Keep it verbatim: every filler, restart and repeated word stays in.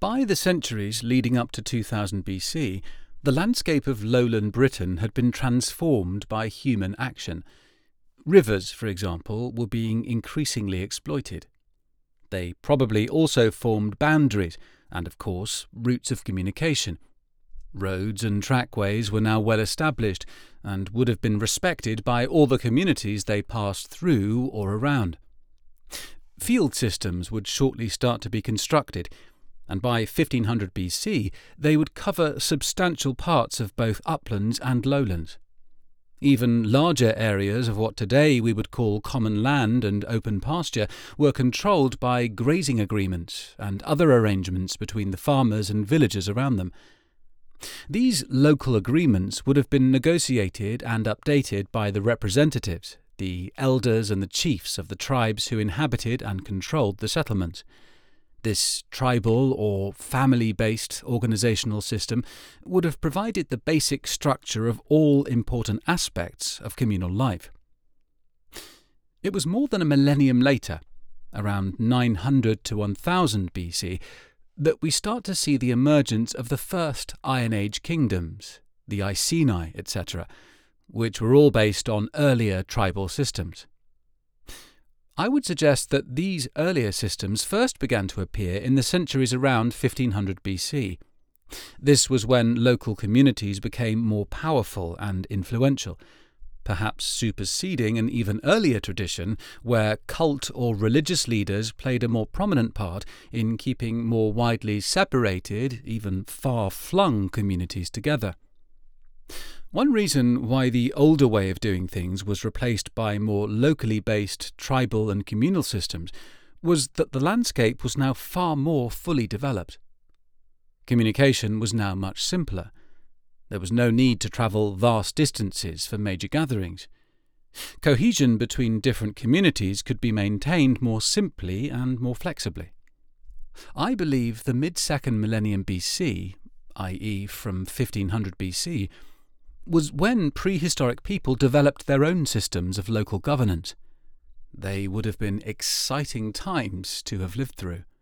By the centuries leading up to two thousand B C, the landscape of lowland Britain had been transformed by human action. Rivers, for example, were being increasingly exploited. They probably also formed boundaries and, of course, routes of communication. Roads and trackways were now well established and would have been respected by all the communities they passed through or around. Field systems would shortly start to be constructed, and by fifteen hundred B C they would cover substantial parts of both uplands and lowlands. Even larger areas of what today we would call common land and open pasture were controlled by grazing agreements and other arrangements between the farmers and villagers around them. These local agreements would have been negotiated and updated by the representatives, the elders and the chiefs of the tribes who inhabited and controlled the settlements. This tribal or family-based organisational system would have provided the basic structure of all important aspects of communal life. It was more than a millennium later, around nine hundred to one thousand B C, that we start to see the emergence of the first Iron Age kingdoms, the Iceni, et cetera, which were all based on earlier tribal systems. I would suggest that these earlier systems first began to appear in the centuries around fifteen hundred B C. This was when local communities became more powerful and influential, perhaps superseding an even earlier tradition where cult or religious leaders played a more prominent part in keeping more widely separated, even far-flung communities together. One reason why the older way of doing things was replaced by more locally based tribal and communal systems was that the landscape was now far more fully developed. Communication was now much simpler. There was no need to travel vast distances for major gatherings. Cohesion between different communities could be maintained more simply and more flexibly. I believe the mid-second millennium B C, that is from fifteen hundred B C, was when prehistoric people developed their own systems of local governance. They would have been exciting times to have lived through.